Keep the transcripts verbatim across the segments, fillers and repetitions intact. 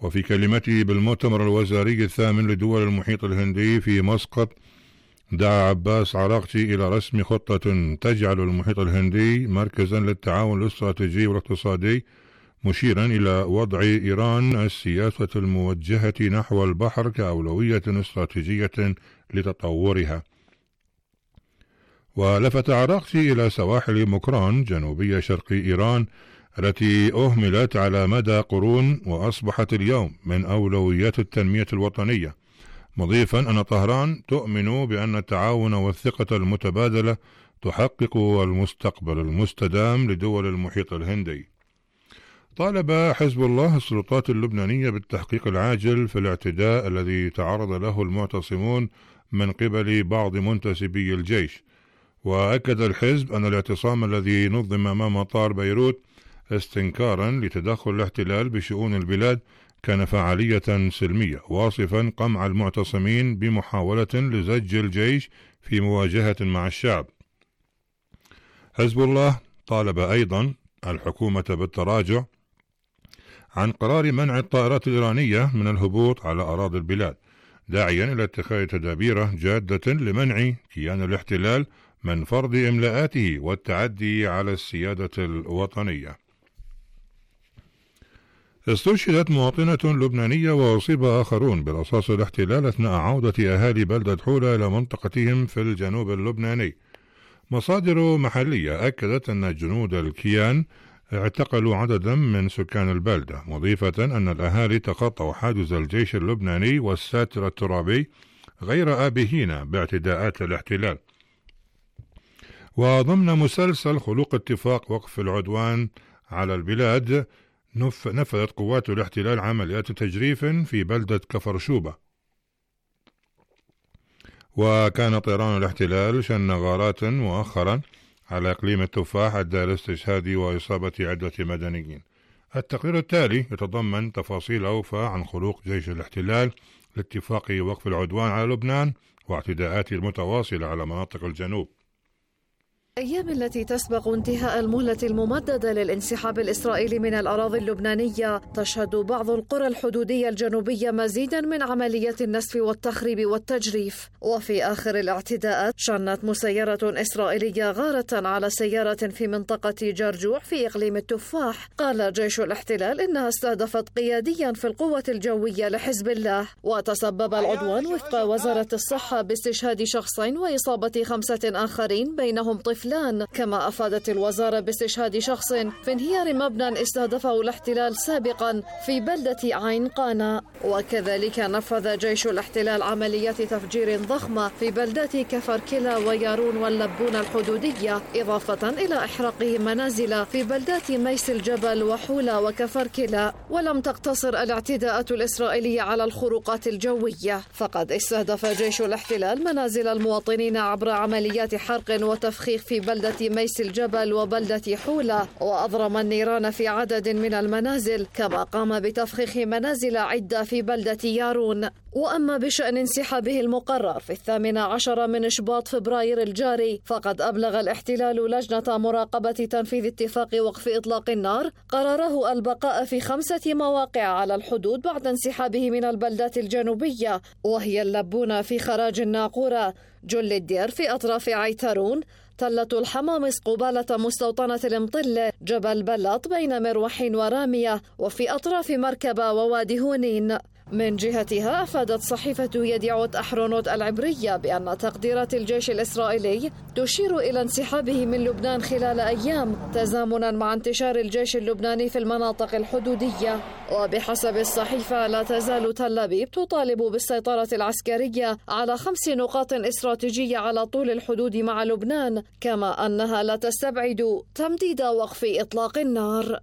وفي كلمته بالمؤتمر الوزاري الثامن لدول المحيط الهندي في مسقط، دعا عباس عراقجي إلى رسم خطة تجعل المحيط الهندي مركزا للتعاون الاستراتيجي والاقتصادي، مشيرا إلى وضع إيران السياسة الموجهة نحو البحر كأولوية استراتيجية لتطورها. ولفت عراقجي إلى سواحل مكران جنوبية شرق إيران التي أهملت على مدى قرون وأصبحت اليوم من أولويات التنمية الوطنية، مضيفا أن طهران تؤمن بأن التعاون والثقة المتبادلة تحقق المستقبل المستدام لدول المحيط الهندي. طالب حزب الله السلطات اللبنانية بالتحقيق العاجل في الاعتداء الذي تعرض له المعتصمون من قبل بعض منتسبي الجيش، وأكد الحزب أن الاعتصام الذي نظم أمام مطار بيروت استنكارا لتدخل الاحتلال بشؤون البلاد كان فعالية سلمية، واصفا قمع المعتصمين بمحاولة لزج الجيش في مواجهة مع الشعب. حزب الله طالب أيضا الحكومة بالتراجع عن قرار منع الطائرات الإيرانية من الهبوط على أراضي البلاد، داعيا إلى اتخاذ تدابير جادة لمنع كيان الاحتلال من فرض إملاءاته والتعدي على السيادة الوطنية. استشهدت مواطنة لبنانية وأصيب آخرون برصاص الاحتلال أثناء عودة أهالي بلدة حولة إلى منطقتهم في الجنوب اللبناني. مصادر محلية أكدت أن جنود الكيان اعتقلوا عددا من سكان البلدة، مضيفة أن الأهالي تخطوا حاجز الجيش اللبناني والساتر الترابي غير آبهين باعتداءات الاحتلال. وضمن مسلسل خلوق اتفاق وقف العدوان على البلاد، نفذت قوات الاحتلال عمليات تجريف في بلدة كفر شوبة، وكان طيران الاحتلال شن غارات مؤخرا على إقليم التفاح أدى لاستشهاد وإصابة عدة مدنيين. التقرير التالي يتضمن تفاصيل أوفى عن خلوق جيش الاحتلال لاتفاق وقف العدوان على لبنان واعتداءاته المتواصلة على مناطق الجنوب. الأيام التي تسبق انتهاء المهلة الممددة للانسحاب الإسرائيلي من الأراضي اللبنانية تشهد بعض القرى الحدودية الجنوبية مزيدا من عمليات النسف والتخريب والتجريف. وفي آخر الاعتداءات شنت مسيرة إسرائيلية غارة على سيارة في منطقة جرجوع في إقليم التفاح. قال جيش الاحتلال إنها استهدفت قياديا في القوة الجوية لحزب الله، وتسبب العدوان وفق وزارة الصحة باستشهاد شخصين وإصابة خمسة آخرين بينهم طفل. كما أفادت الوزارة باستشهاد شخص في انهيار مبنى استهدفه الاحتلال سابقا في بلدة عين قانا. وكذلك نفذ جيش الاحتلال عمليات تفجير ضخمة في بلدات كفركلا ويارون واللبون الحدودية، إضافة إلى إحراق منازل في بلدات ميس الجبل وحولة وكفركلا. ولم تقتصر الاعتداءات الإسرائيلية على الخروقات الجوية، فقد استهدف جيش الاحتلال منازل المواطنين عبر عمليات حرق وتفخيخ في بلدة ميس الجبل وبلدة حولة، وأضرم النيران في عدد من المنازل، كما قام بتفخيخ منازل عدة في بلدة يارون. وأما بشأن انسحابه المقرر في الثامن عشر من إشباط فبراير الجاري، فقد أبلغ الاحتلال لجنة مراقبة تنفيذ اتفاق وقف إطلاق النار قراره البقاء في خمسة مواقع على الحدود بعد انسحابه من البلدات الجنوبية، وهي اللبونة في خراج الناقورة، جل الدير في أطراف عيترون، تلة الحمامص قبالة مستوطنة المطلة، جبل بلط بين مروح ورامية، وفي أطراف مركبة ووادي هونين. من جهتها أفادت صحيفة يديعوت أحرونوت العبرية بأن تقديرات الجيش الإسرائيلي تشير إلى انسحابه من لبنان خلال أيام، تزامنا مع انتشار الجيش اللبناني في المناطق الحدودية. وبحسب الصحيفة لا تزال تل أبيب تطالب بالسيطرة العسكرية على خمس نقاط استراتيجية على طول الحدود مع لبنان، كما أنها لا تستبعد تمديد وقف إطلاق النار.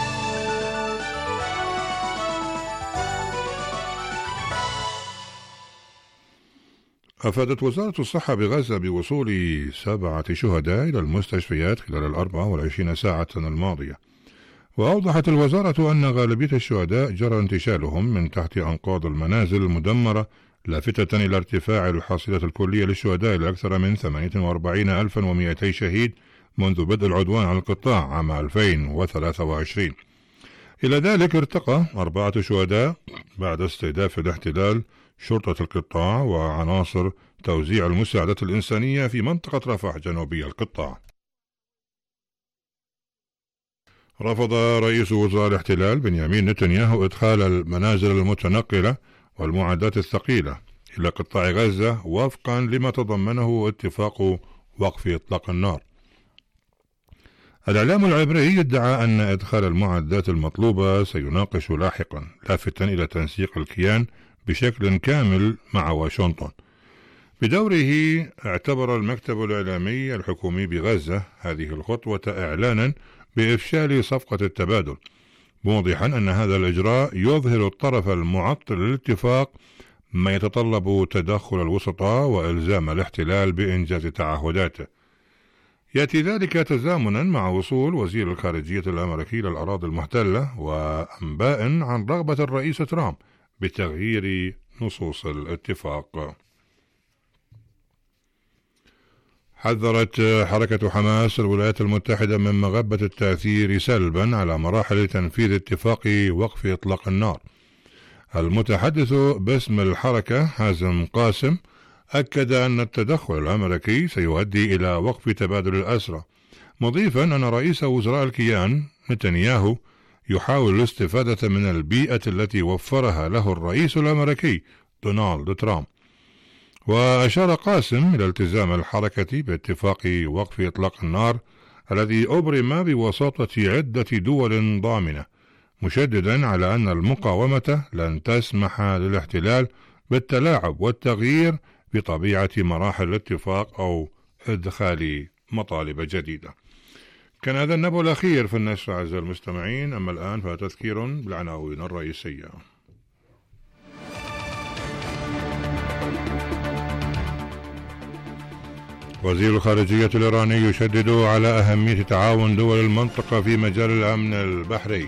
أفادت وزارة الصحة بغزة بوصول سبعة شهداء إلى المستشفيات خلال الأربع والعشرين ساعة الماضية. وأوضحت الوزارة أن غالبية الشهداء جرى انتشالهم من تحت أنقاض المنازل المدمرة، لافتة إلى ارتفاع الحصيلة الكلية للشهداء إلى أكثر من ثمانية وأربعين ألفا ومئتي شهيد منذ بدء العدوان على القطاع عام ألفين وثلاثة وعشرين. إلى ذلك ارتقى أربعة شهداء بعد استهداف الاحتلال شرطة القطاع وعناصر توزيع المساعدات الإنسانية في منطقة رفح جنوبي القطاع. رفض رئيس وزراء الاحتلال بنيامين نتنياهو إدخال المنازل المتنقلة والمعدات الثقيلة إلى قطاع غزة وفقا لما تضمنه اتفاق وقف إطلاق النار. الإعلام العبري ادعى أن إدخال المعدات المطلوبة سيناقش لاحقا، لافتا إلى تنسيق الكيان بشكل كامل مع واشنطن. بدوره اعتبر المكتب الإعلامي الحكومي بغزة هذه الخطوة إعلانا بإفشال صفقة التبادل، موضحا أن هذا الإجراء يظهر الطرف المعطل للاتفاق، ما يتطلب تدخل الوسطاء وإلزام الاحتلال بإنجاز تعهداته. يأتي ذلك تزامنا مع وصول وزير الخارجية الأمريكي إلى الأراضي المحتلة وأنباء عن رغبة الرئيس ترامب بتغيير نصوص الاتفاق. حذرت حركة حماس الولايات المتحدة من مغبة التأثير سلبا على مراحل تنفيذ اتفاق وقف إطلاق النار. المتحدث باسم الحركة حازم قاسم أكد أن التدخل الأمريكي سيؤدي إلى وقف تبادل الأسرى، مضيفا أن رئيس وزراء الكيان نتنياهو يحاول الاستفادة من البيئة التي وفرها له الرئيس الأمريكي دونالد ترامب. وأشار قاسم إلى التزام الحركة باتفاق وقف إطلاق النار الذي أبرم بوساطة عدة دول ضامنة، مشددا على أن المقاومة لن تسمح للاحتلال بالتلاعب والتغيير بطبيعة مراحل الاتفاق أو إدخال مطالب جديدة. كان هذا النبأ الأخير في النشر أعزائي المستمعين. أما الآن فتذكير بالعناوين الرئيسية. وزير الخارجية الإيراني يشدد على أهمية تعاون دول المنطقة في مجال الأمن البحري.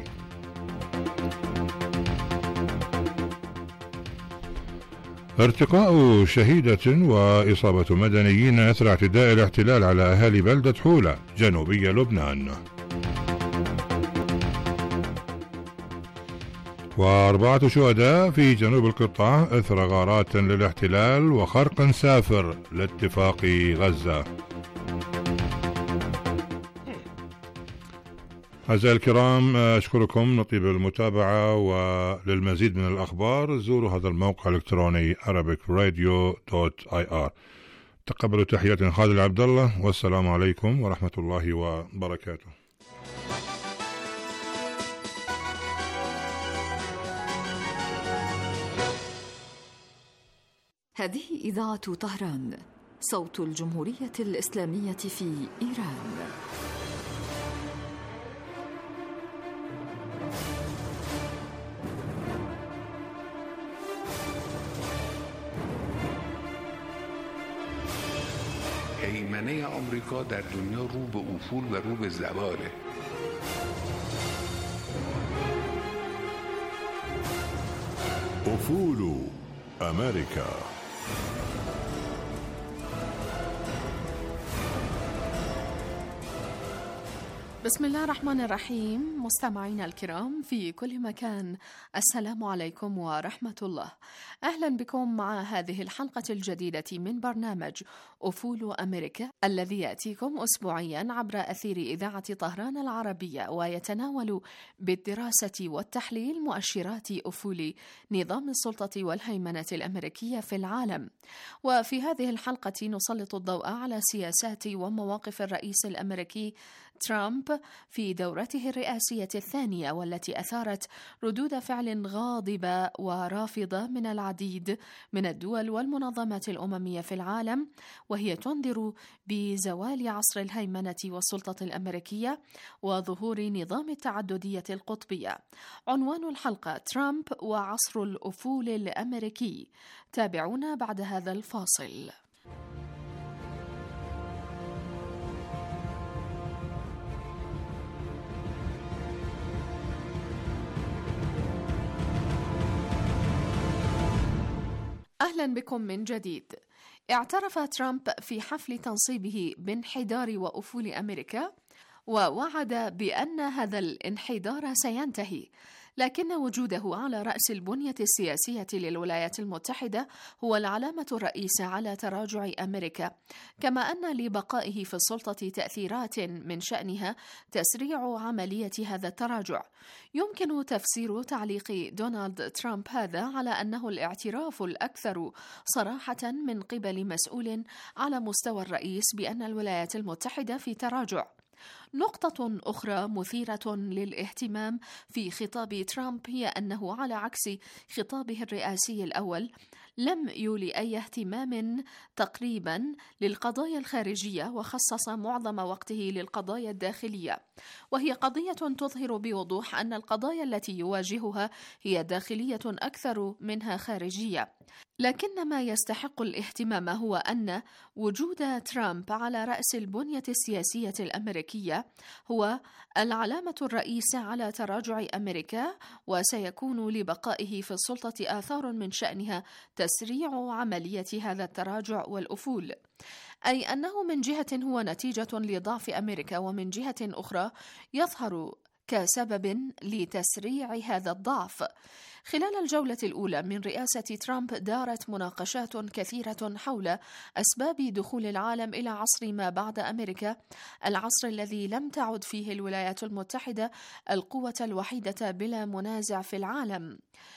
ارتقاء شهيدة وإصابة مدنيين أثر اعتداء الاحتلال على أهالي بلدة حولة جنوبي لبنان. وأربعة شهداء في جنوب القطاع إثر غارات للاحتلال وخرق سافر لاتفاق غزة. أعزائي الكرام، أشكركم نطيب المتابعة، وللمزيد من الأخبار زوروا هذا الموقع الإلكتروني arabic radio dot i r. تقبلوا تحيات خالد العبد الله، والسلام عليكم ورحمة الله وبركاته. هذه إذاعة طهران، صوت الجمهورية الإسلامية في إيران. هیمنه آمریکا در دنیا رو به افول و رو به زواله. افول امریکا. بسم الله الرحمن الرحيم. مستمعينا الكرام في كل مكان، السلام عليكم ورحمة الله. أهلا بكم مع هذه الحلقة الجديدة من برنامج أفول أمريكا، الذي يأتيكم أسبوعيا عبر أثير إذاعة طهران العربية، ويتناول بالدراسة والتحليل مؤشرات أفول نظام السلطة والهيمنة الأمريكية في العالم. وفي هذه الحلقة نسلط الضوء على سياسات ومواقف الرئيس الأمريكي ترامب في دورته الرئاسية الثانية، والتي أثارت ردود فعل غاضبة ورافضة من العديد من الدول والمنظمات الأممية في العالم، وهي تنذر بزوال عصر الهيمنة والسلطة الأمريكية وظهور نظام التعددية القطبية. عنوان الحلقة: ترامب وعصر الأفول الأمريكي. تابعونا بعد هذا الفاصل. أهلا بكم من جديد. اعترف ترامب في حفل تنصيبه بانحدار وأفول أمريكا، ووعد بأن هذا الانحدار سينتهي، لكن وجوده على رأس البنية السياسية للولايات المتحدة هو العلامة الرئيسة على تراجع أمريكا، كما أن لبقائه في السلطة تأثيرات من شأنها تسريع عملية هذا التراجع. يمكن تفسير تعليق دونالد ترامب هذا على أنه الاعتراف الأكثر صراحة من قبل مسؤول على مستوى الرئيس بأن الولايات المتحدة في تراجع. نقطة أخرى مثيرة للاهتمام في خطاب ترامب هي أنه على عكس خطابه الرئاسي الأول لم يولي أي اهتمام تقريبا للقضايا الخارجية، وخصص معظم وقته للقضايا الداخلية، وهي قضية تظهر بوضوح أن القضايا التي يواجهها هي داخلية أكثر منها خارجية. لكن ما يستحق الاهتمام هو أن وجود ترامب على رأس البنية السياسية الأمريكية هو العلامة الرئيسة على تراجع أمريكا، وسيكون لبقائه في السلطة آثار من شأنها تسريع عملية هذا التراجع والأفول، أي أنه من جهة هو نتيجة لضعف أمريكا، ومن جهة أخرى يظهر كسبب لتسريع هذا الضعف. خلال الجولة الأولى من رئاسة ترامب دارت مناقشات كثيرة حول أسباب دخول العالم إلى عصر ما بعد أمريكا، العصر الذي لم تعد فيه الولايات المتحدة القوة الوحيدة بلا منازع في العالم.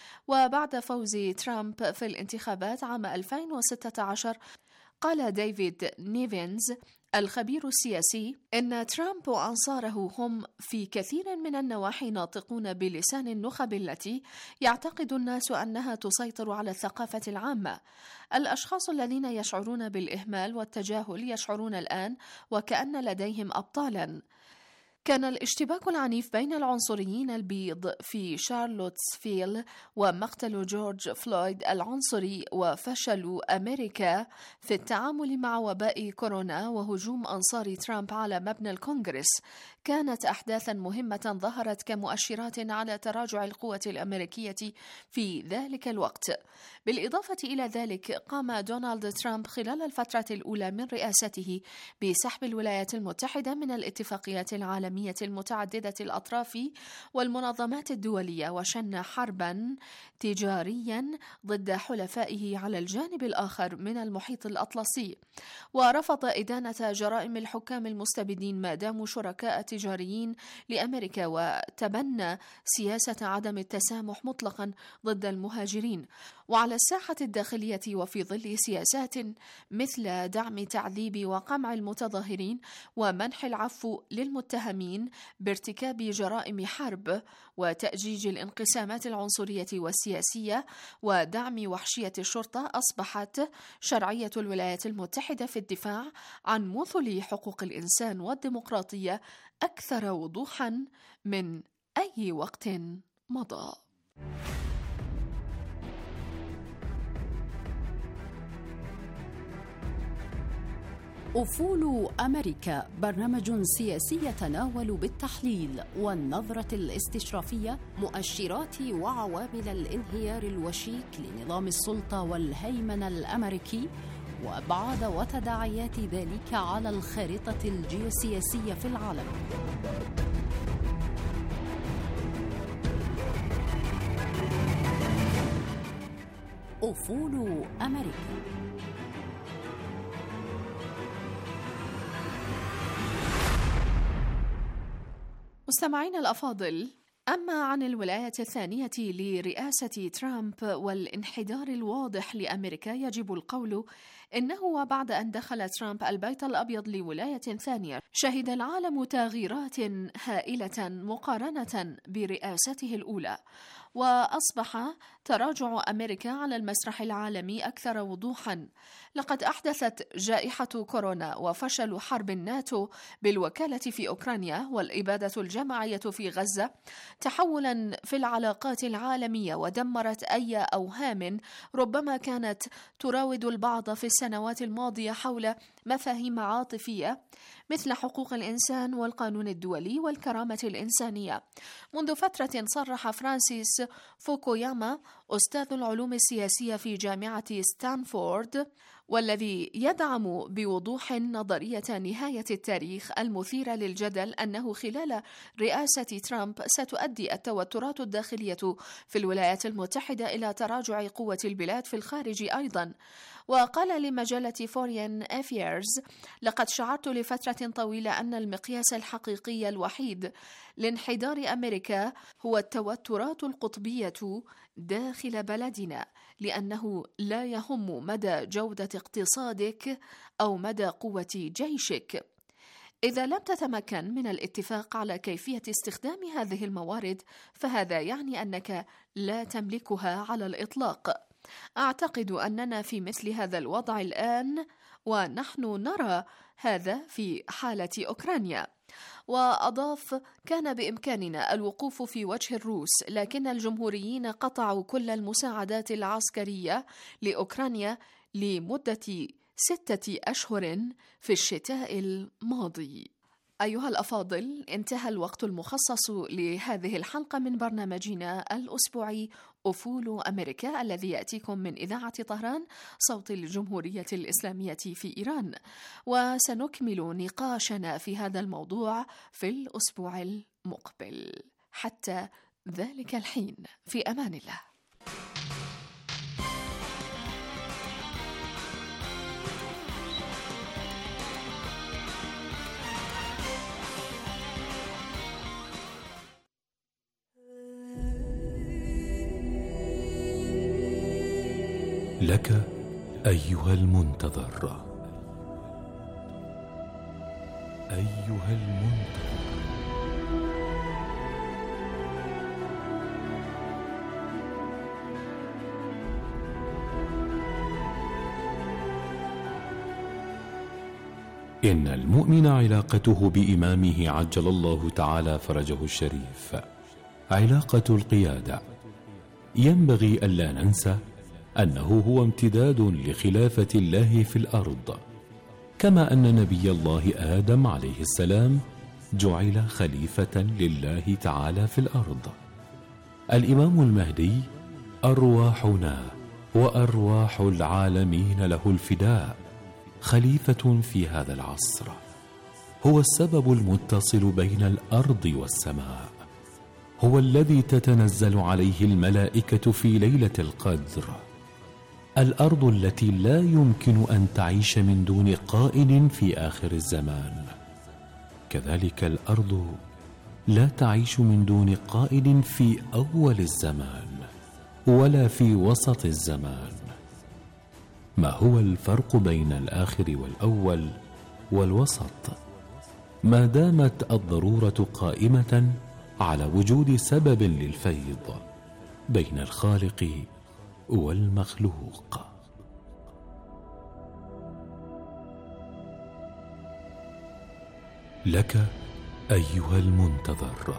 وبعد فوز ترامب في الانتخابات عام ألفين وستة عشر قال ديفيد نيفنز الخبير السياسي إن ترامب وأنصاره هم في كثير من النواحي ناطقون بلسان النخب التي يعتقد الناس أنها تسيطر على الثقافة العامة. الأشخاص الذين يشعرون بالإهمال والتجاهل يشعرون الآن وكأن لديهم أبطالاً. كان الاشتباك العنيف بين العنصريين البيض في شارلوتسفيل ومقتل جورج فلويد العنصري وفشل أمريكا في التعامل مع وباء كورونا وهجوم أنصار ترامب على مبنى الكونغرس كانت أحداثا مهمة ظهرت كمؤشرات على تراجع القوة الأمريكية في ذلك الوقت. بالإضافة إلى ذلك قام دونالد ترامب خلال الفترة الأولى من رئاسته بسحب الولايات المتحدة من الاتفاقيات العالمية المتعددة الأطراف والمنظمات الدولية، وشن حربا تجاريا ضد حلفائه على الجانب الآخر من المحيط الأطلسي، ورفض إدانة جرائم الحكام المستبدين ما داموا شركاء تجاريين لأمريكا، وتبنى سياسة عدم التسامح مطلقا ضد المهاجرين. وعلى الساحة الداخلية وفي ظل سياسات مثل دعم تعذيب وقمع المتظاهرين ومنح العفو للمتهمين بارتكاب جرائم حرب وتأجيج الانقسامات العنصرية والسياسية ودعم وحشية الشرطة، أصبحت شرعية الولايات المتحدة في الدفاع عن مثل حقوق الإنسان والديمقراطية أكثر وضوحا من أي وقت مضى. أفول أمريكا، برنامج سياسي يتناول بالتحليل والنظرة الاستشرافية مؤشرات وعوامل الانهيار الوشيك لنظام السلطة والهيمنة الأمريكي وأبعاد وتداعيات ذلك على الخارطة الجيوسياسية في العالم. أفول أمريكا. مستمعين الأفاضل، أما عن الولاية الثانية لرئاسة ترامب والانحدار الواضح لأمريكا، يجب القول إنه وبعد أن دخل ترامب البيت الأبيض لولاية ثانية شهد العالم تغييرات هائلة مقارنة برئاسته الأولى، وأصبح تراجع أمريكا على المسرح العالمي أكثر وضوحا. لقد أحدثت جائحة كورونا وفشل حرب الناتو بالوكالة في أوكرانيا والإبادة الجماعية في غزة تحولا في العلاقات العالمية، ودمرت أي أوهام ربما كانت تراود البعض في السنوات الماضية حول مفاهيم عاطفية مثل حقوق الإنسان والقانون الدولي والكرامة الإنسانية. منذ فترة صرح فرانسيس فوكوياما أستاذ العلوم السياسية في جامعة ستانفورد والذي يدعم بوضوح نظرية نهاية التاريخ المثيرة للجدل أنه خلال رئاسة ترامب ستؤدي التوترات الداخلية في الولايات المتحدة إلى تراجع قوة البلاد في الخارج أيضا. وقال لمجلة فورين أفيرز: لقد شعرت لفترة طويلة أن المقياس الحقيقي الوحيد لانحدار أمريكا هو التوترات القطبية داخل بلدنا، لأنه لا يهم مدى جودة اقتصادك أو مدى قوة جيشك. إذا لم تتمكن من الاتفاق على كيفية استخدام هذه الموارد، فهذا يعني أنك لا تملكها على الإطلاق. أعتقد أننا في مثل هذا الوضع الآن، ونحن نرى هذا في حالة أوكرانيا. وأضاف: كان بإمكاننا الوقوف في وجه الروس، لكن الجمهوريين قطعوا كل المساعدات العسكرية لأوكرانيا لمدة ستة أشهر في الشتاء الماضي. أيها الأفاضل، انتهى الوقت المخصص لهذه الحلقة من برنامجنا الأسبوعي أفول أمريكا، الذي يأتيكم من إذاعة طهران صوت الجمهورية الإسلامية في إيران. وسنكمل نقاشنا في هذا الموضوع في الأسبوع المقبل. حتى ذلك الحين، في أمان الله. لك أيها المنتظر، أيها المنتظر، إن المؤمن علاقته بإمامه عجل الله تعالى فرجه الشريف علاقة القيادة. ينبغي ألا ننسى أنه هو امتداد لخلافة الله في الأرض، كما أن نبي الله آدم عليه السلام جعل خليفة لله تعالى في الأرض. الإمام المهدي أرواحنا وأرواح العالمين له الفداء، خليفة في هذا العصر، هو السبب المتصل بين الأرض والسماء، هو الذي تتنزل عليه الملائكة في ليلة القدر، الأرض التي لا يمكن أن تعيش من دون قائد في آخر الزمان، كذلك الأرض لا تعيش من دون قائد في أول الزمان ولا في وسط الزمان. ما هو الفرق بين الآخر والأول والوسط؟ ما دامت الضرورة قائمة على وجود سبب للفيض بين الخالق والمخلوق. لك أيها المنتظر،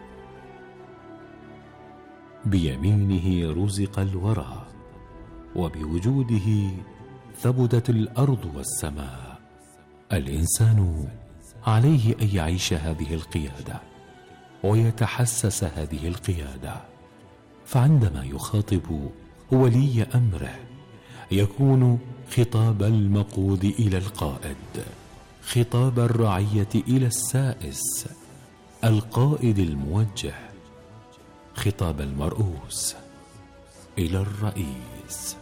بيمينه رزق الورى، وبوجوده ثبتت الأرض والسماء. الإنسان عليه أن يعيش هذه القيادة ويتحسس هذه القيادة، فعندما يخاطب ولي أمره يكون خطاب المقود إلى القائد، خطاب الرعية إلى السائس، القائد الموجه، خطاب المرؤوس إلى الرئيس.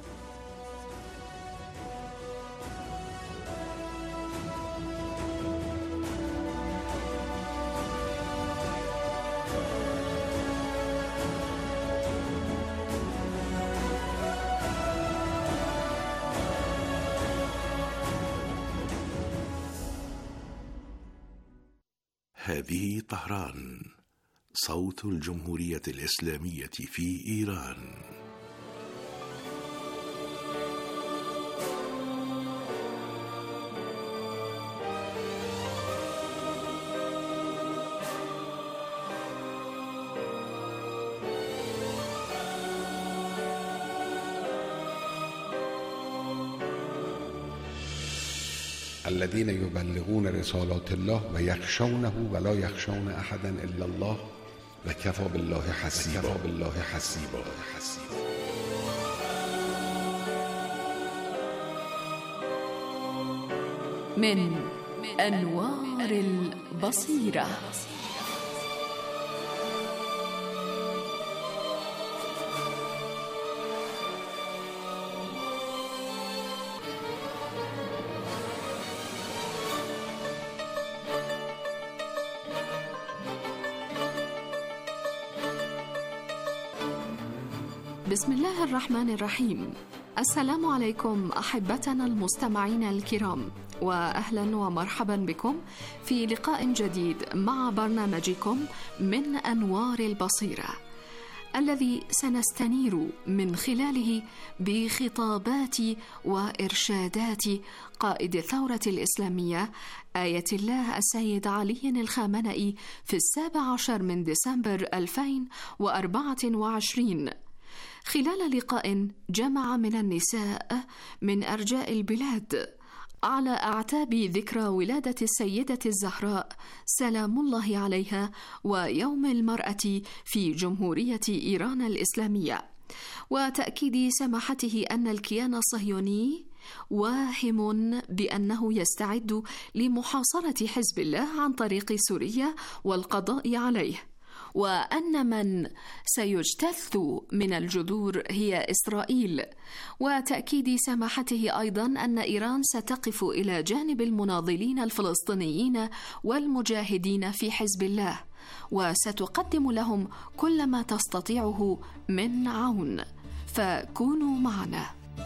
هذه طهران، صوت الجمهورية الإسلامية في إيران. الذين يبلغون رسالات الله ويخشونه ولا يخشون أحدا إلا الله وكفى بالله حسيبا. بالله حسيبا. من أنوار البصيرة. بسم الله الرحمن الرحيم. السلام عليكم أحبتنا المستمعين الكرام، وأهلا ومرحبا بكم في لقاء جديد مع برنامجكم من أنوار البصيرة، الذي سنستنير من خلاله بخطابات وإرشادات قائد الثورة الإسلامية آية الله السيد علي الخامنئي في السابع عشر من ديسمبر ألفين وأربعة وعشرين، خلال لقاء جمع من النساء من أرجاء البلاد على أعتاب ذكرى ولادة السيدة الزهراء سلام الله عليها ويوم المرأة في جمهورية إيران الإسلامية، وتأكيد سماحته أن الكيان الصهيوني واهم بأنه يستعد لمحاصرة حزب الله عن طريق سوريا والقضاء عليه، وأن من سيجتث من الجذور هي إسرائيل، وتأكيد سماحته أيضا أن إيران ستقف إلى جانب المناضلين الفلسطينيين والمجاهدين في حزب الله، وستقدم لهم كل ما تستطيعه من عون، فكونوا معنا.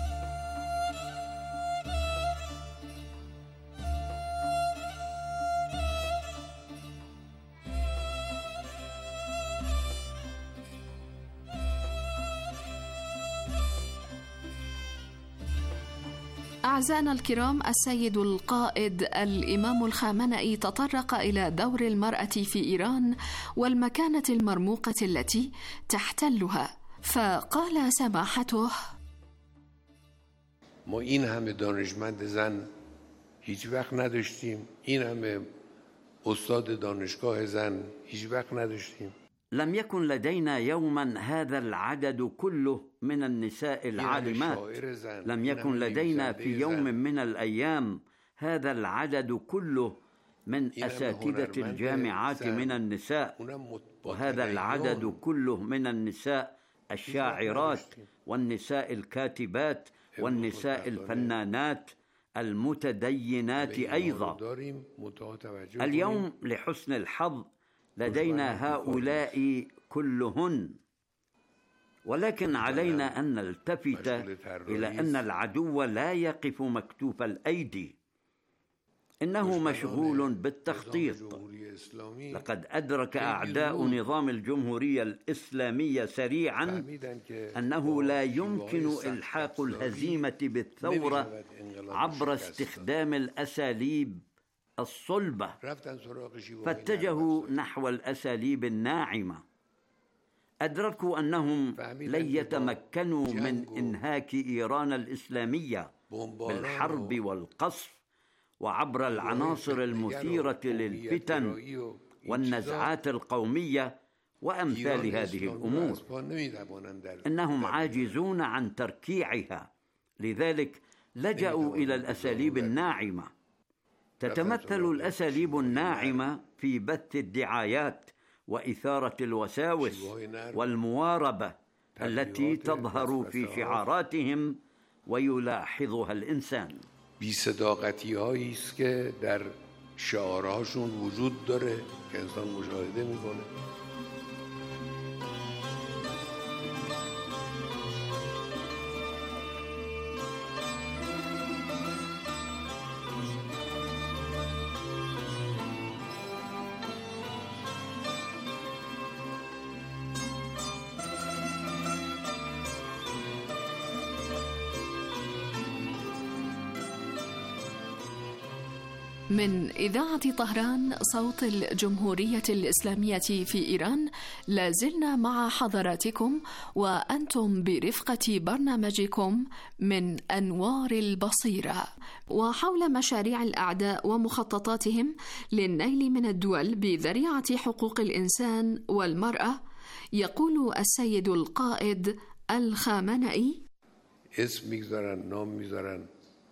أعزائنا الكرام، السيد القائد الإمام الخامنئي تطرق إلى دور المرأة في إيران والمكانة المرموقة التي تحتلها، فقال سماحته: ما این همه دانشمند زن هیچ وقت نداشتیم، این همه استاد دانشگاه زن هیچ وقت نداشتیم. لم يكن لدينا يوما هذا العدد كله من النساء العالمات، لم يكن لدينا في يوم من الأيام هذا العدد كله من أساتذة الجامعات من النساء، وهذا العدد كله من النساء الشاعرات والنساء الكاتبات والنساء الفنانات المتدينات أيضا. اليوم لحسن الحظ لدينا هؤلاء كلهن، ولكن علينا أن نلتفت إلى أن العدو لا يقف مكتوف الأيدي، إنه مشغول بالتخطيط. لقد أدرك أعداء نظام الجمهورية الإسلامية سريعا أنه لا يمكن إلحاق الهزيمة بالثورة عبر استخدام الأساليب الصلبة، فاتجهوا نحو الأساليب الناعمة. أدركوا أنهم لن يتمكنوا من إنهاك إيران الإسلامية بالحرب والقصف وعبر العناصر المثيرة للفتن والنزعات القومية وأمثال هذه الأمور. إنهم عاجزون عن تركيعها، لذلك لجأوا إلى الأساليب الناعمة. تتمثل الأساليب الناعمة في بث الدعايات وإثارة الوساوس والمواربة التي تظهر في شعاراتهم ويلاحظها الإنسان. بی‌صداقتی هایی است که در شعارهاشون وجود داره که انسان مشاهده میکنه. من إذاعة طهران صوت الجمهورية الإسلامية في إيران، لازلنا مع حضراتكم وأنتم برفقة برنامجكم من أنوار البصيرة، وحول مشاريع الأعداء ومخططاتهم للنيل من الدول بذريعة حقوق الإنسان والمرأة. يقول السيد القائد الخامنئي: اسم میگذارن، نام میذارن،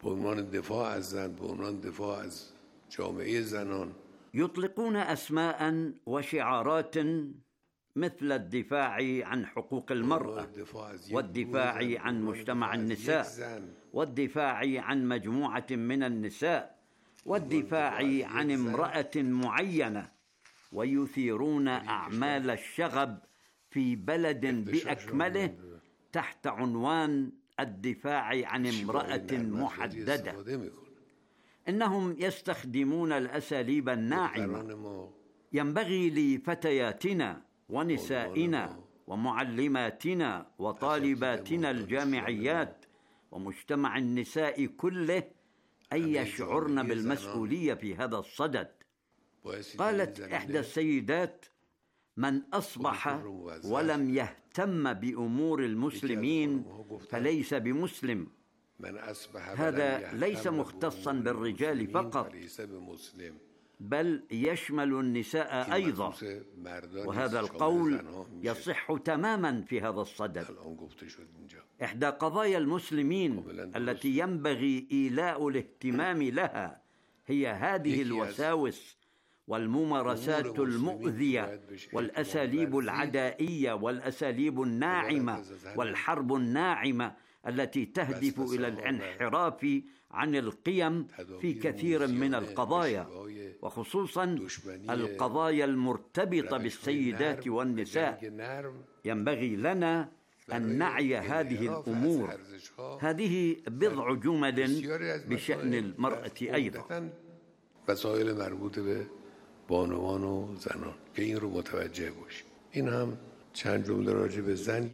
يطلقون أسماء وشعارات مثل الدفاع عن حقوق المرأة، والدفاع عن مجتمع النساء، والدفاع عن مجموعة من النساء، والدفاع عن امرأة معينة، ويثيرون أعمال الشغب في بلد بأكمله تحت عنوان الدفاع عن امرأة محددة. إنهم يستخدمون الأساليب الناعمة. ينبغي لفتياتنا ونسائنا ومعلماتنا وطالباتنا الجامعيات ومجتمع النساء كله أن يشعرن بالمسؤولية في هذا الصدد. قالت إحدى السيدات: من أصبح ولم يهتم بأمور المسلمين فليس بمسلم. هذا ليس مختصا بالرجال فقط، بل يشمل النساء أيضا، وهذا القول يصح تماما في هذا الصدد. إحدى قضايا المسلمين التي ينبغي إيلاء الاهتمام لها هي هذه الوساوس والممارسات المؤذية والأساليب العدائية والأساليب الناعمة والحرب الناعمة التي تهدف إلى الانحراف عن القيم في كثير من القضايا، وخصوصا القضايا المرتبطة بالسيدات والنساء. ينبغي لنا أن نعي هذه الأمور. هذه بضع جمل بشأن المرأة أيضا. مسائل مربوط به بانوان و زنان که این رو متوجه باشی. این هم چند جمله راجع به زن.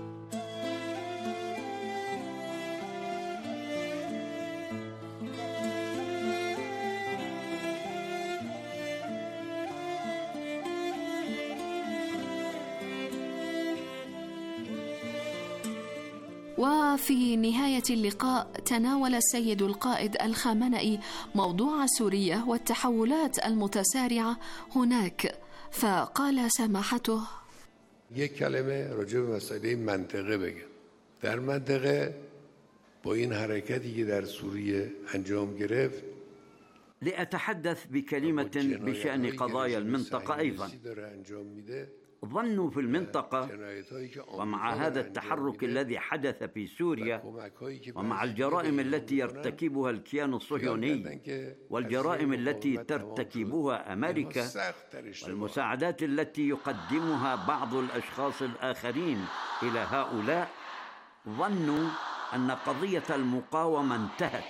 وفي نهاية اللقاء تناول السيد القائد الخامنئي موضوع سوريا والتحولات المتسارعة هناك، فقال سماحته: یک کلمه راجع به مسئله منطقه بگم. در منطقه با این حرکتی که در سوریه انجام گرفت، لأتحدث بكلمة بشأن قضايا المنطقة أيضا. ظنوا في المنطقة، ومع هذا التحرك الذي حدث في سوريا، ومع الجرائم التي يرتكبها الكيان الصهيوني والجرائم التي ترتكبها أمريكا والمساعدات التي يقدمها بعض الأشخاص الآخرين إلى هؤلاء، ظنوا أن قضية المقاومة انتهت.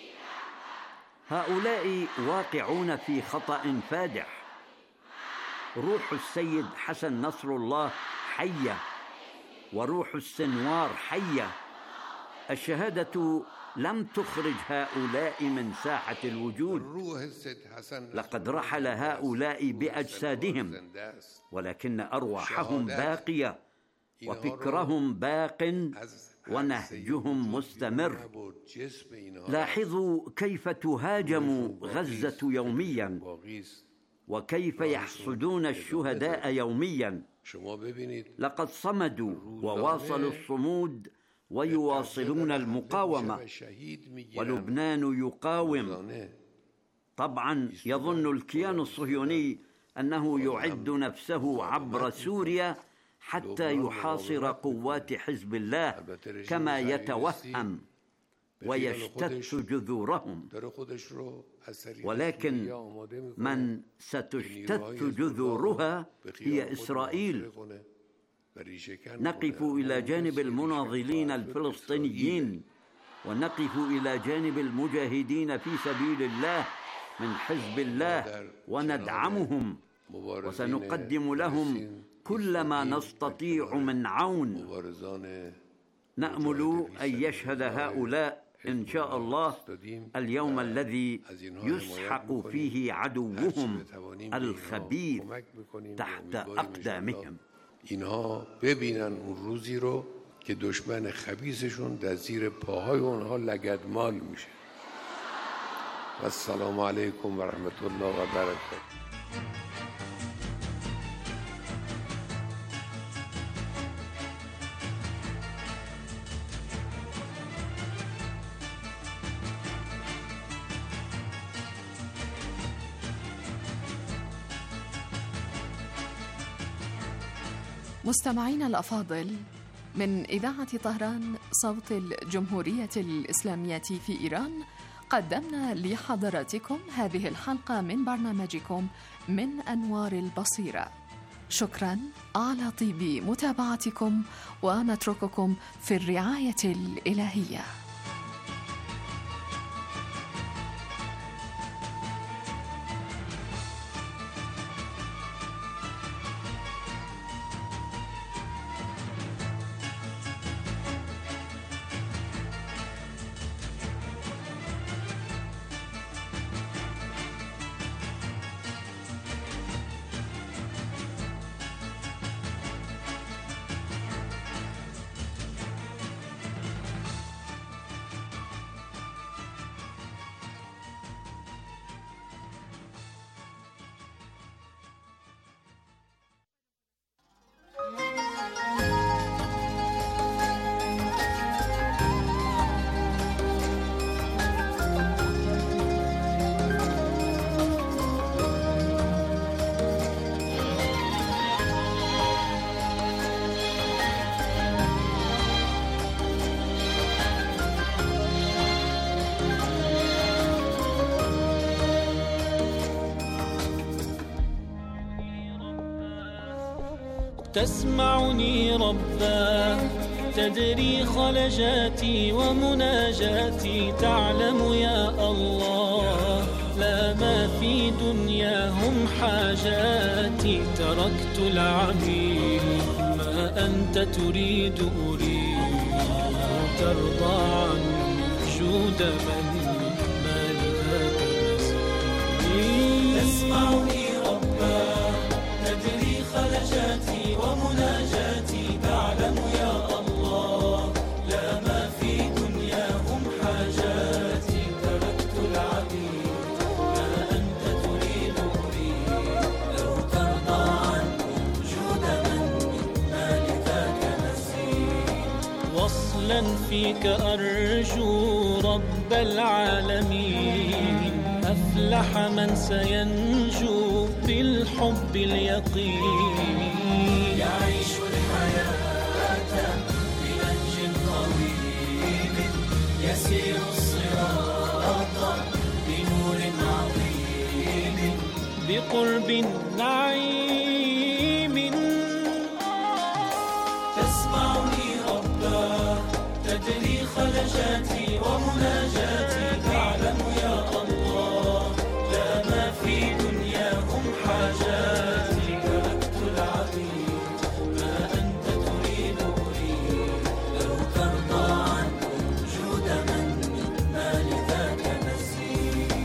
هؤلاء واقعون في خطأ فادح. روح السيد حسن نصر الله حية، وروح السنوار حية. الشهادة لم تخرج هؤلاء من ساحة الوجود. لقد رحل هؤلاء بأجسادهم، ولكن أرواحهم باقية، وفكرهم باق، ونهجهم مستمر. لاحظوا كيف تهاجم غزة يوميا، وكيف يحصدون الشهداء يوميا. لقد صمدوا وواصلوا الصمود ويواصلون المقاومة، ولبنان يقاوم. طبعا يظن الكيان الصهيوني أنه يعد نفسه عبر سوريا حتى يحاصر قوات حزب الله كما يتوهم ويشتت جذورهم، ولكن من ستشتت جذورها هي إسرائيل. نقف إلى جانب المناضلين الفلسطينيين، ونقف إلى جانب المجاهدين في سبيل الله من حزب الله، وندعمهم، وسنقدم لهم كل ما نستطيع من عون. نأمل أن يشهد هؤلاء إن شاء الله اليوم الذي يسحق فيه عدوهم الخبيث تحت أقدامهم. اینها ببینن اون روزی رو که دشمن خبیثشون در زیر پاهای اونها لگدمال میشه. و السلام علیکم و رحمت الله و برکاته. مستمعينا الأفاضل، من إذاعة طهران صوت الجمهورية الإسلامية في إيران، قدمنا لحضراتكم هذه الحلقة من برنامجكم من أنوار البصيرة. شكرا على طيب متابعتكم، ونترككم في الرعاية الإلهية. تسمعني رباه، تدري خلجاتي ومناجاتي، تعلم يا الله لا ما في دنياهم حاجاتي. تركت العبيد ما أنت تريد أريد، ترضى عني جود من ما لذاك مسير. تسمعني رباه، تدري خلجاتي ومناجاتي، تعلم يا الله لا ما في دنياهم حاجاتي. تركت العبيد ما أنت تريد أريد، لو ترضى عني جود من ما لذاك نسير. وصلا فيك أرجو رب العالمين، أفلح من سينجو بالحب اليقين. يعيش الحياة بنهج طويل، يسير الصراط بنور عظيم، بقرب نعيم. تسمعني رباه، تدري خلجاتي ومناجاتي، تعلم يا الله لا ما في دنياهم حاجاتي. تركت العبيد ما أنت تريد أريد، لو ترضى عني جود من ما لذاك نسير.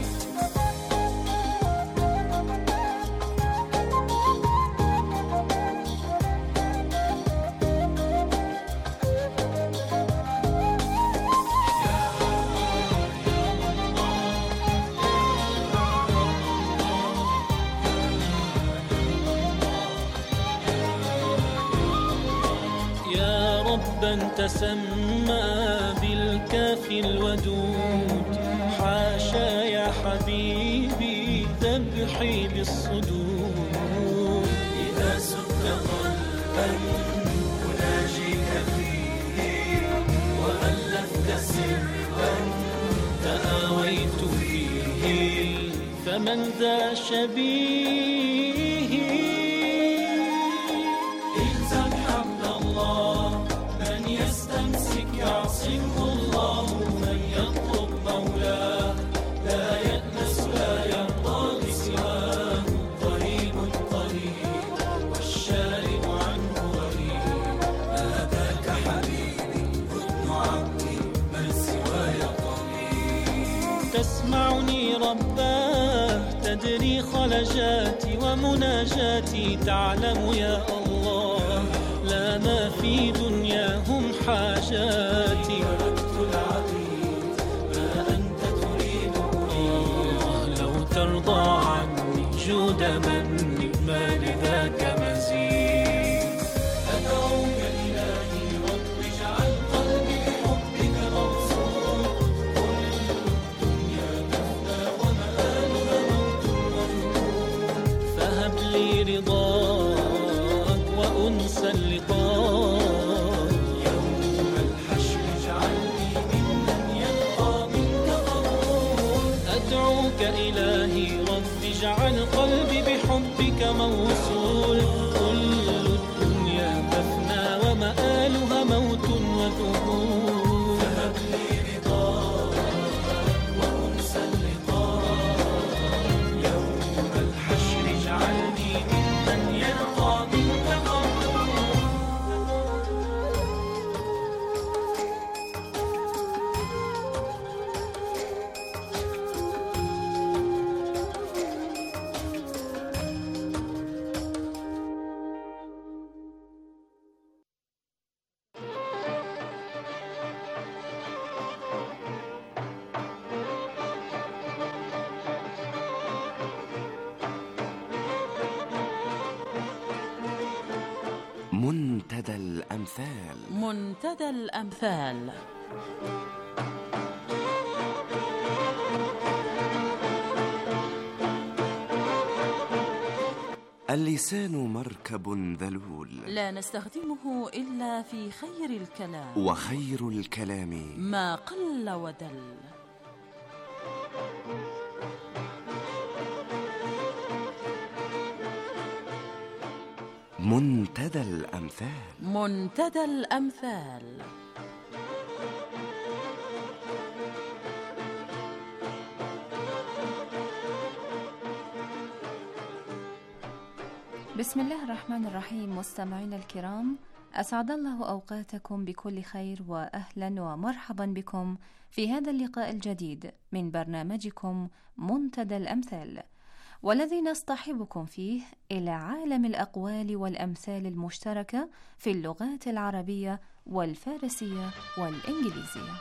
ربا تسمى بالكافي الودود، حاشا يا حبيبي ذبحي بالصدور. إذا سبت قلبا أناجيك فيه، وألفت سرا تآويت فيه، فمن ذا شبيه؟ إلزم حبل الله، من يستمسك يعصمه الله، من يطلب مولاه لا يأنس لا يرضى بسواه. قريب قريب والشارب عنه غريب، هذاك حبيبي حضن عبدي من سواي قريب. تسمعني رباه، تدري خلجاتي ومناجاتي، تعلم يا الله لا ما في دنياهم حاجاتي. تركت العبيد ما أنت تريد أريد، لو ترضى عني جود مني ما لذاك مزيد. أدعوك إلهي رب اجعل قلبي بحبك موصول، كل الدنيا تفنى ومآلها موت مفقود، فهب لي رضاك وأنسا بك إلهي رب اجعل قلبي بحبك موصول. كل الدنيا تفنى ومآلها موت وذهول، فهب لي رضاك وأنس اللقاء يوم الحشر، اجعلني ممن يرضى منك قبول. منتدى الأمثال. منتدى الأمثال. اللسان مركب ذلول، لا نستخدمه إلا في خير الكلام، وخير الكلام ما قل ودل. منتدى الأمثال. منتدى الأمثال. بسم الله الرحمن الرحيم. مستمعينا الكرام، أسعد الله أوقاتكم بكل خير، وأهلا ومرحبا بكم في هذا اللقاء الجديد من برنامجكم منتدى الأمثال، والذي نصطحبكم فيه إلى عالم الأقوال والأمثال المشتركة في اللغات العربية والفارسية والإنجليزية.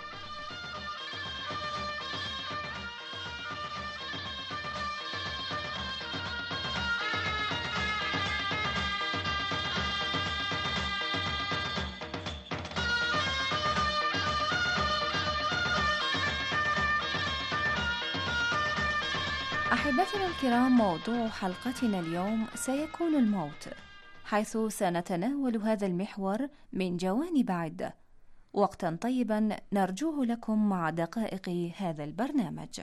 أحبتنا الكرام، موضوع حلقتنا اليوم سيكون الموت، حيث سنتناول هذا المحور من جوانب عدة. وقتا طيبا نرجوه لكم مع دقائق هذا البرنامج.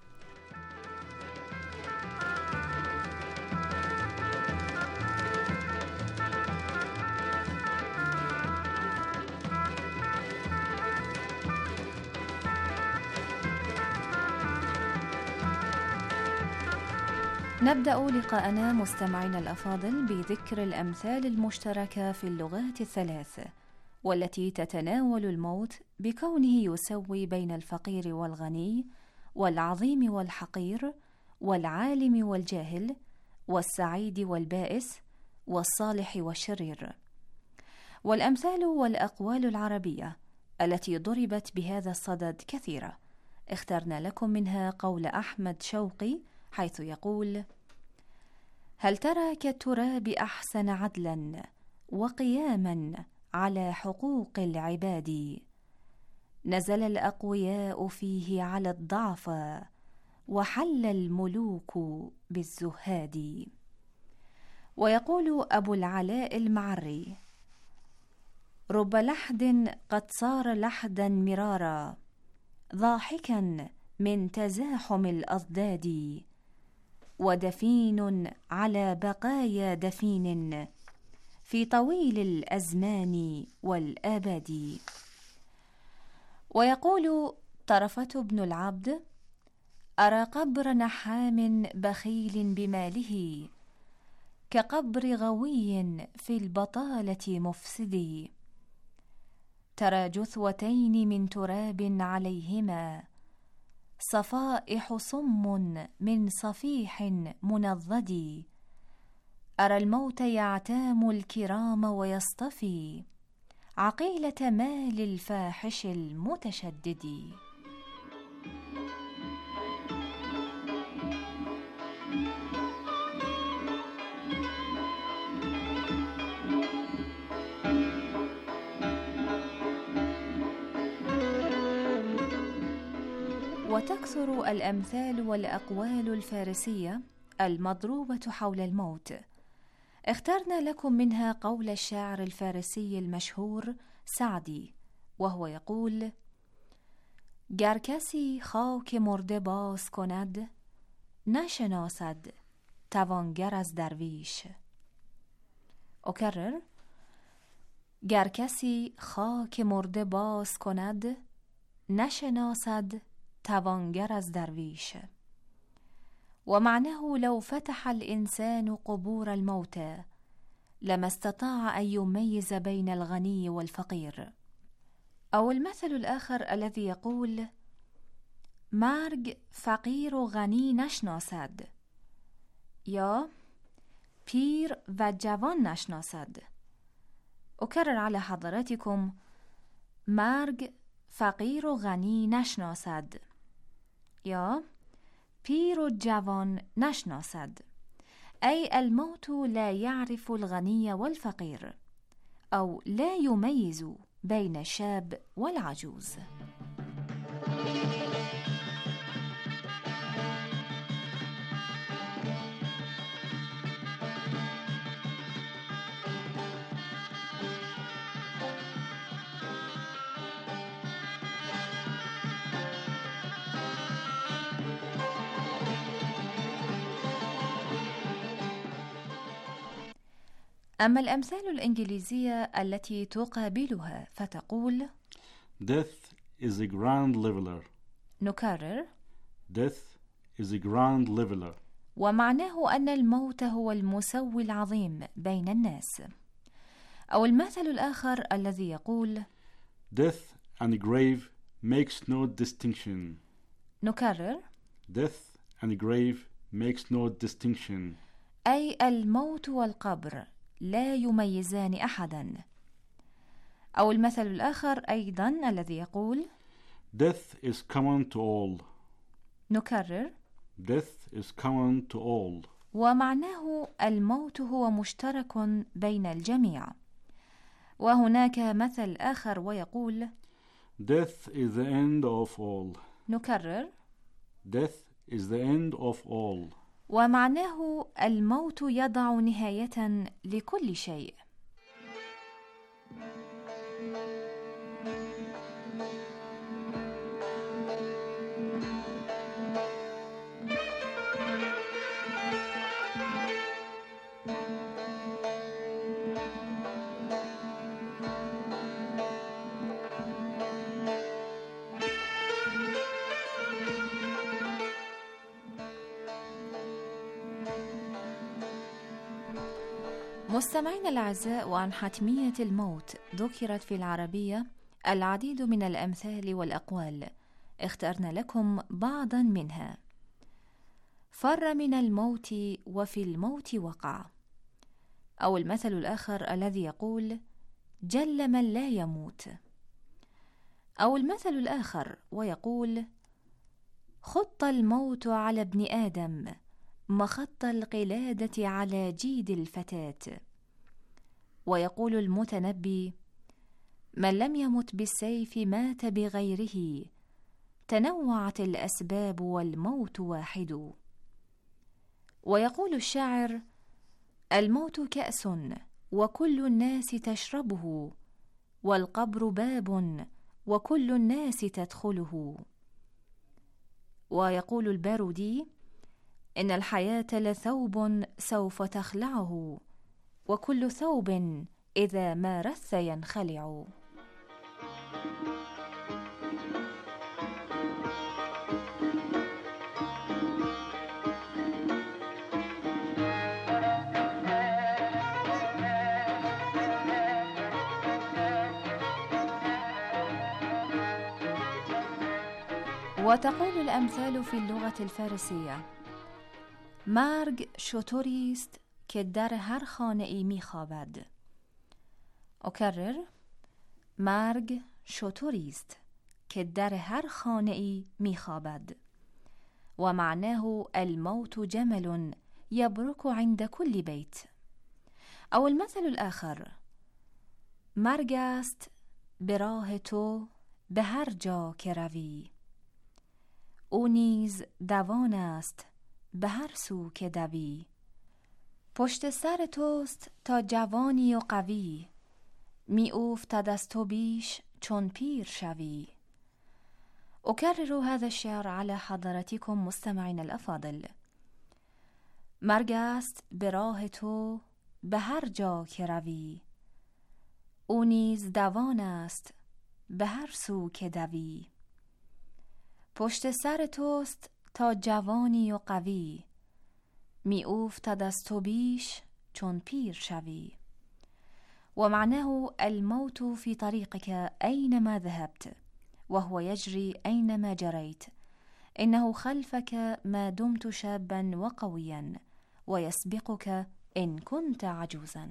نبدأ لقاءنا مستمعينا الأفاضل بذكر الأمثال المشتركة في اللغات الثلاث، والتي تتناول الموت بكونه يسوي بين الفقير والغني، والعظيم والحقير، والعالم والجاهل، والسعيد والبائس، والصالح والشرير. والأمثال والأقوال العربية التي ضربت بهذا الصدد كثيرة، اخترنا لكم منها قول أحمد شوقي حيث يقول: هل ترى كالتراب أحسن عدلا وقياما على حقوق العباد، نزل الأقوياء فيه على الضعفاء وحل الملوك بالزهاد. ويقول أبو العلاء المعري: رب لحد قد صار لحدا مرارا، ضاحكا من تزاحم الأضداد، ودفين على بقايا دفين في طويل الأزمان والآباد. ويقول طرفة بن العبد: أرى قبر نحام بخيل بماله، كقبر غوي في البطالة مفسد، ترى جثوتين من تراب عليهما صفائح صم من صفيح منضد، أرى الموت يعتام الكرام ويصطفي عقيلة مال الفاحش المتشدد. وتكثر الأمثال والأقوال الفارسية المضروبة حول الموت. اخترنا لكم منها قول الشاعر الفارسي المشهور سعدی، وهو يقول: گر کسی خاک مرده باز کند، نشناسد توانگر از درویش. اکرر: گر کسی خاک مرده باز کند، نشناسد توانگر از درویش. ومعناه لو فتح الإنسان قبور الموتى لما استطاع أن يميز بين الغني والفقير. أو المثل الآخر الذي يقول: مرگ فقیر و غنی نشناسد، یا پیر و جوان نشناسد. أكرر على حضراتكم: مرگ فقیر و غنی نشناسد، یا پیر و جوان نشناسد، أي الموت لا يعرف الغني والفقير، أو لا يميز بين الشاب والعجوز. أما الأمثال الإنجليزية التي تقابلها فتقول: Death is a ground leveler. نكرر: Death is a ground leveler. ومعناه أن الموت هو المسوي العظيم بين الناس. أو المثل الآخر الذي يقول: Death and the grave makes no distinction. نكرر: Death and the grave makes no distinction. أي الموت والقبر لا يميزان أحدا. أو المثل الآخر أيضا الذي يقول: Death is common to all. نكرر: Death is common to all. ومعناه الموت هو مشترك بين الجميع. وهناك مثل آخر ويقول: Death is the end of all. نكرر: Death is the end of all. ومعناه الموت يضع نهاية لكل شيء. مستمعين الأعزاء، وعن حتمية الموت ذكرت في العربية العديد من الأمثال والأقوال، اخترنا لكم بعضا منها. فر من الموت وفي الموت وقع. أو المثل الآخر الذي يقول: جل من لا يموت. أو المثل الآخر ويقول: خط الموت على ابن آدم مخط القلادة على جيد الفتاة. ويقول المتنبي: من لم يمت بالسيف مات بغيره، تنوعت الأسباب والموت واحد. ويقول الشاعر: الموت كأس وكل الناس تشربه، والقبر باب وكل الناس تدخله. ويقول البارودي: إن الحياة لثوب سوف تخلعه، وكل ثوب إذا ما رث ينخلع. وتقول الأمثال في اللغة الفارسية: مرگ شتری است که در هر خانه‌ای می‌خوابد. اکرر: مرگ شتری است که در هر خانه‌ای می‌خوابد. ومعناه الموت جمل يبرك عند كل بيت. أو المثل الآخر: مرگ است به راه تو به هر جا که روی. او نیز دوان است به هر سو که دوی. پشت سر توست تا جوانی و قوی، می افتد از تو بیش چون پیر شوی. أكرر هذا الشعر على حضراتكم مستمعين الأفاضل. مرگ است به راه تو به هر جا که روی، او نیز دوان است به هر سو که دوی. پشت سر توست تا جوانی و قوی، می اوفتد از تو بیش چون پیر شوی. ومعناه الموت في طريقك أينما ذهبت، وهو يجري أينما جريت. إنه خلفك ما دمت شابا وقويا، ويسبقك إن كنت عجوزا.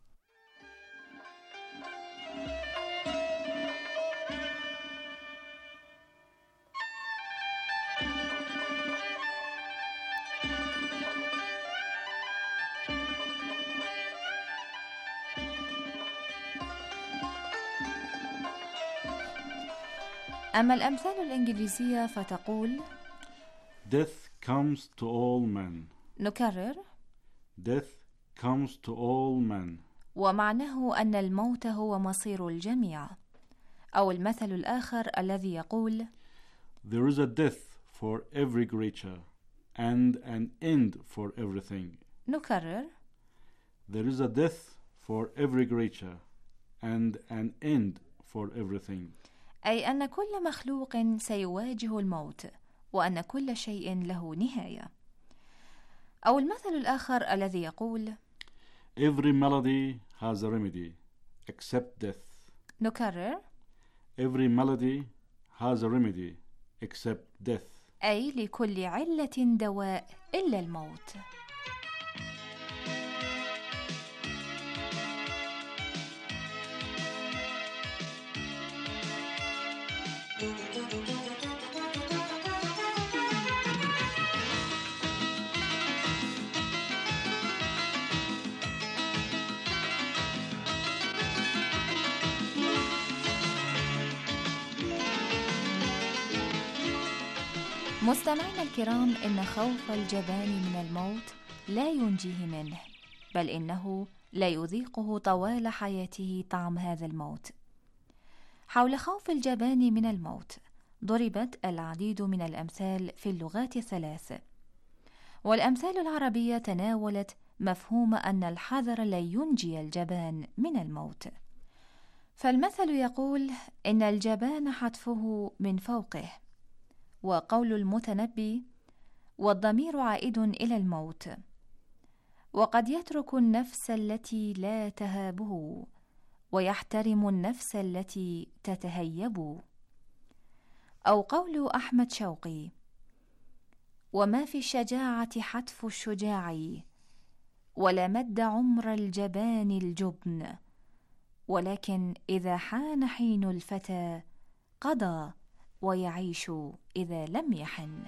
أما الأمثال الإنجليزية فتقول Death comes to all men. نكرر Death comes to all men. ومعناه أن الموت هو مصير الجميع. أو المثل الآخر الذي يقول There is a death for every creature and an end for everything. نكرر There is a death for every creature and an end for everything. أي أن كل مخلوق سيواجه الموت، وأن كل شيء له نهاية. أو المثل الآخر الذي يقول Every melody has a remedy except death. نكرر Every melody has a remedy except death. أي لكل علة دواء إلا الموت. مستمعينا الكرام، إن خوف الجبان من الموت لا ينجيه منه، بل إنه لا يذيقه طوال حياته طعم هذا الموت. حول خوف الجبان من الموت ضربت العديد من الأمثال في اللغات الثلاث، والأمثال العربية تناولت مفهوم أن الحذر لا ينجي الجبان من الموت. فالمثل يقول إن الجبان حتفه من فوقه، وقول المتنبي والضمير عائد إلى الموت، وقد يترك النفس التي لا تهابه ويحترم النفس التي تتهيب. أو قول أحمد شوقي وما في الشجاعة حتف الشجاع، ولا مد عمر الجبان الجبن، ولكن إذا حان حين الفتى قضى ويعيش إذا لم يحن.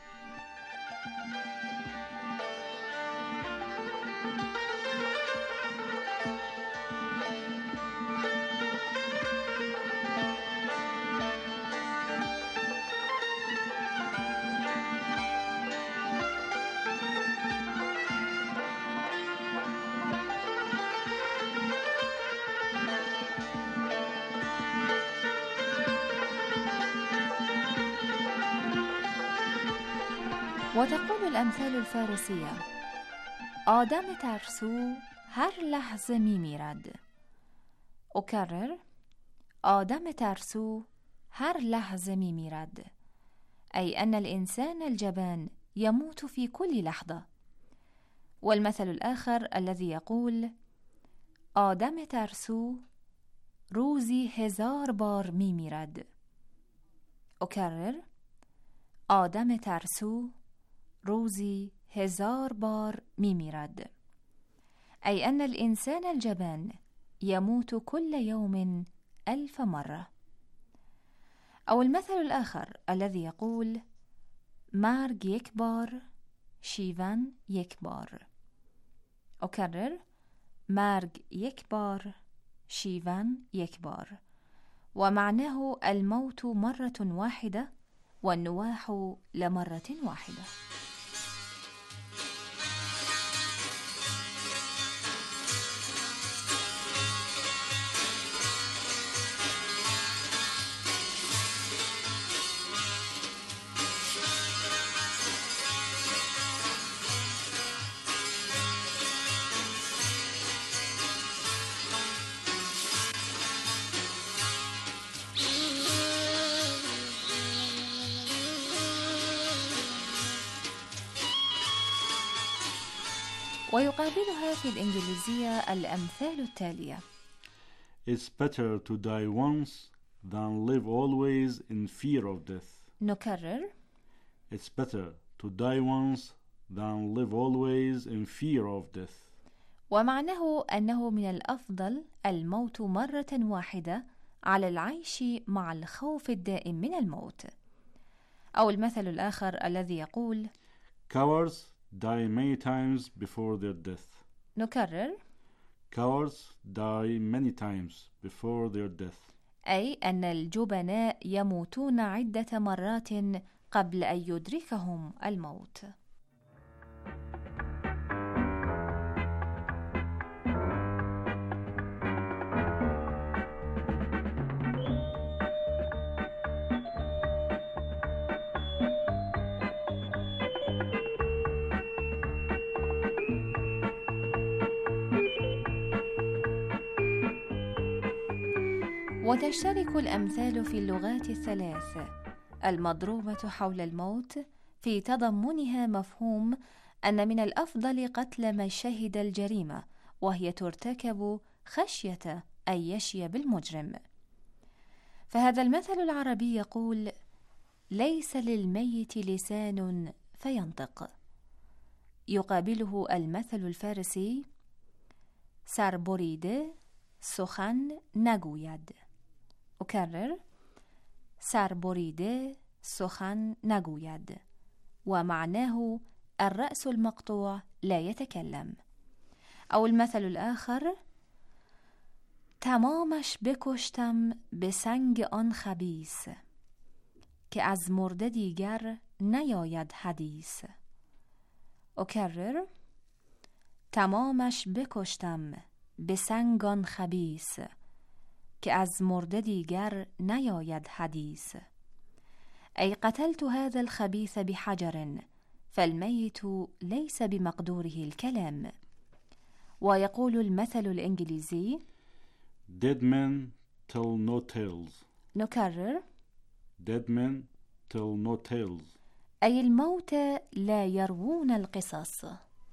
وتقول الأمثال الفارسية آدم ترسو هر لحظه می میرد. أكرر آدم ترسو هر لحظه می میرد، أي أن الإنسان الجبان يموت في كل لحظة. والمثل الآخر الذي يقول آدم ترسو روزی هزار بار می میرد. أكرر آدم ترسو روزی هزار بار می میرد، أي أن الإنسان الجبان يموت كل يوم ألف مرة. أو المثل الآخر الذي يقول مرگ یک بار شیون یک بار. أكرر مرگ یک بار شیون یک بار، ومعناه الموت مرة واحدة والنواح لمرة واحدة. ويقابلها في الإنجليزية الأمثال التالية: It's better to die once than live always in fear of death. نكرر: It's better to die once than live always in fear of death. ومعناه أنه من الأفضل الموت مرة واحدة على العيش مع الخوف الدائم من الموت. أو المثل الآخر الذي يقول: Cowards die many times before their death. نكرر: Cowards die many times before their death. أي أن الجبناء يموتون عدة مرات قبل أن يدركهم الموت. وتشترك الأمثال في اللغات الثلاث المضروبة حول الموت في تضمنها مفهوم أن من الأفضل قتل من شهد الجريمة، وهي ترتكب خشية أن يشي بالمجرم. فهذا المثل العربي يقول: ليس للميت لسان فينطق. يقابله المثل الفارسي: سربریده سخن نگوید. أكرر: سربریده سخن نگوید، ومعناه الرأس المقطوع لا يتكلم. أو المثل الآخر: تمامش بکشتم به سنگ آن خبیث که از مرده دیگر نیاید حدیث. أكرر: تمامش بکشتم به سنگ آن خبیث که از مرده دیگر نیاید حدیث. أي قتلت هذا الخبيث بحجر فالميت ليس بمقدوره الكلام. ويقول المثل الإنجليزي: Dead men tell no tales. نكرر: Dead men tell no tales. أي الموتى لا يروون القصص.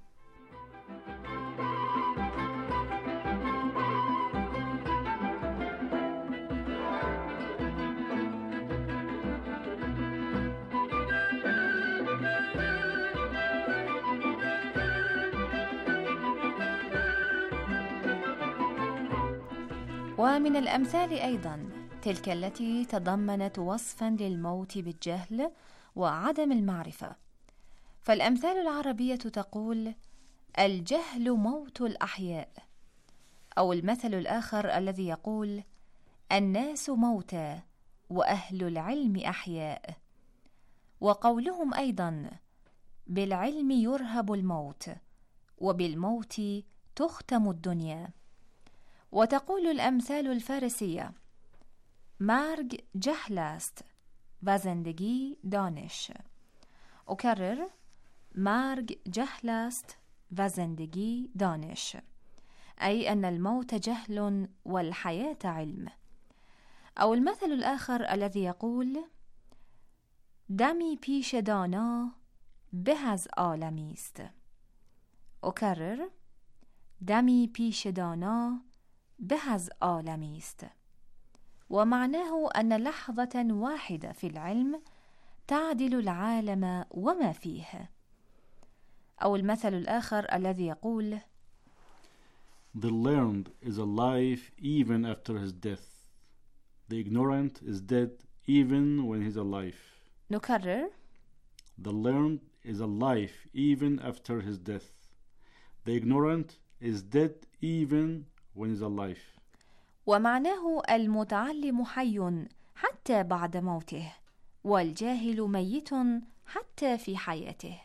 ومن الأمثال أيضا تلك التي تضمنت وصفا للموت بالجهل وعدم المعرفة. فالأمثال العربية تقول: الجهل موت الأحياء. أو المثل الآخر الذي يقول: الناس موتى وأهل العلم أحياء. وقولهم أيضا: بالعلم يرهب الموت وبالموت تختم الدنيا. وتقول الأمثال الفارسية: مرگ جهل است و زندگی دانش. أكرر: مرگ جهل است و زندگی دانش، أي أن الموت جهل والحياة علم. أو المثل الآخر الذي يقول: دمی پیش دانا به از عالمی است. أكرر: دمی پیش دانا به از عالمی است، ومعناه أن لحظة واحدة في العلم تعدل العالم وما فيه. أو المثل الآخر الذي يقول: The learned is alive even after his death. The ignorant is dead even when he's alive. نكرر: The learned is alive even after his death. The ignorant is dead even when he's alive. ومعناه المتعلم حي حتى بعد موته، والجاهل ميت حتى في حياته.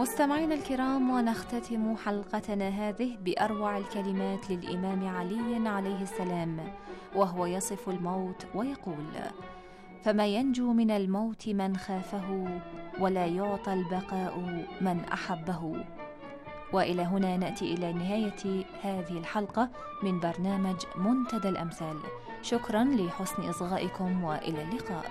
مستمعينا الكرام، ونختتم حلقتنا هذه بأروع الكلمات للإمام علي عليه السلام، وهو يصف الموت ويقول: فما ينجو من الموت من خافه، ولا يعطى البقاء من أحبه. وإلى هنا نأتي إلى نهاية هذه الحلقة من برنامج منتدى الأمثال. شكرا لحسن إصغائكم، وإلى اللقاء.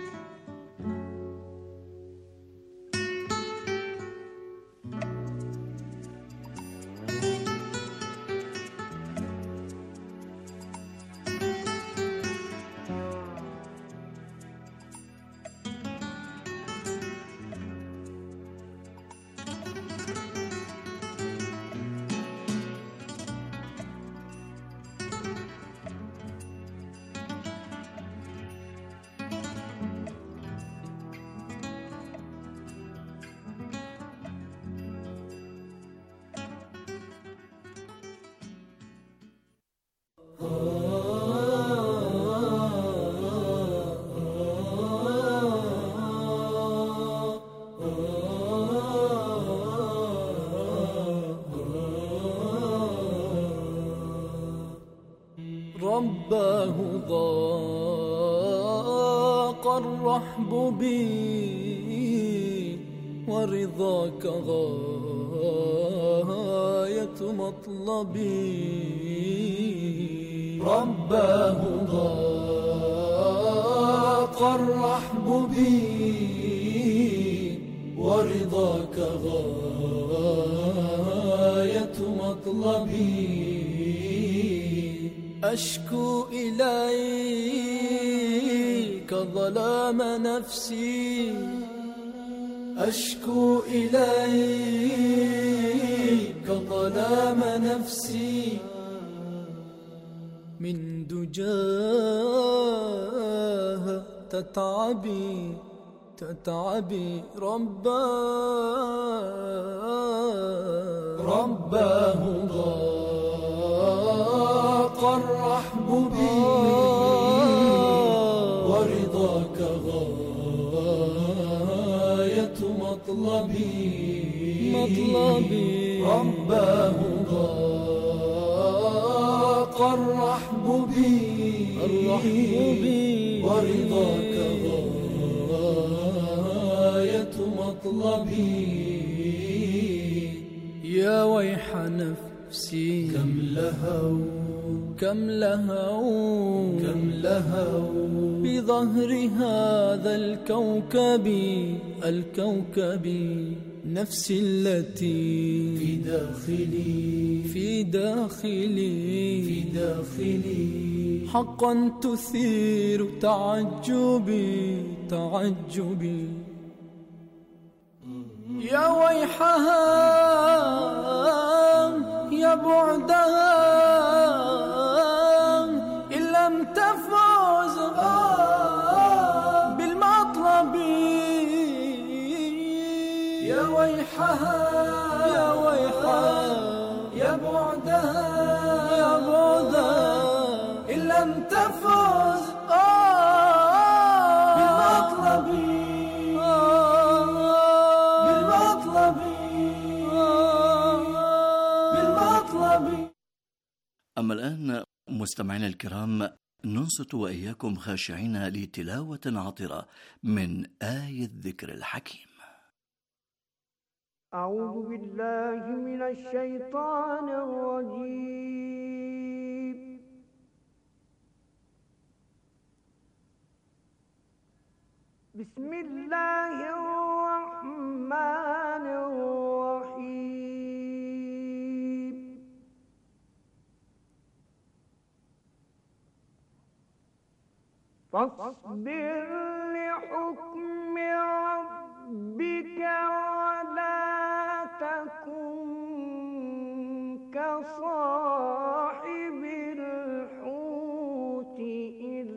رباه ضاق الرحب بي، ورضاك غاية مطلبي. رباه ضاق الرحب بي، ورضاك غاية مطلبي. أشكو إليك ظلام نفسي، أشكو إليك ظلام نفسي. من دجاها تتعبي تتعبي. رباه رباه ضاق الرحب بي، ورضاك غاية مطلبي مطلبي. رباه ضاق الرحب بي، الرحب بي، ورضاك غاية مطلبي. يا ويح نفسي كم لهوا كم لهوا كم لهوا بظهر هذا الكوكب الكوكب. نفسي التي في داخلي في داخلي في داخلي حقا تثير تعجبي تعجبي. يا ويحها يا بعدها إن لم تفوز بالمطلب. يا ويحها يا ويحها يا بعدها يا بعدها إن لم تفوز بالمطلب بالمطلب. أما الآن مستمعينا الكرام، ننصت وإياكم خاشعين لتلاوة عطرة من آية الذكر الحكيم. أعوذ بالله من الشيطان الرجيم. بسم الله الرحمن الرحيم. فاصبر لحكم ربك